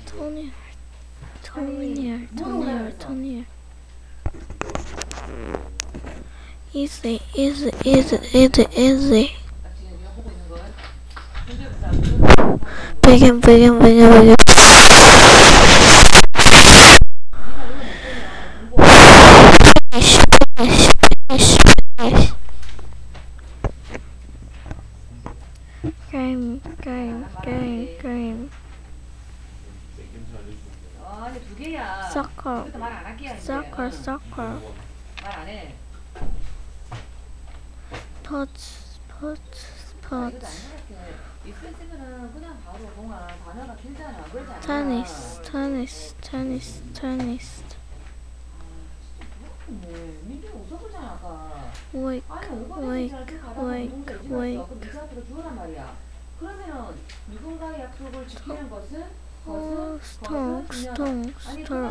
토니엘. easy. begin. finish. game. 아니 두 개야. soccer. 그것도 말 안 할게야 이제. soccer. 말 안 해. sports. 이것도 안 해볼게. 있으면은 그냥 바로 동아 단어가 길잖아. 그렇지 않냐? tennis. 민준이 웃어보잖아 아까. wake. 아니 오빠들 그 앞으로 주어란 말이야. 그러면은 누군가의 약속을 지키는 것은 스통. 아니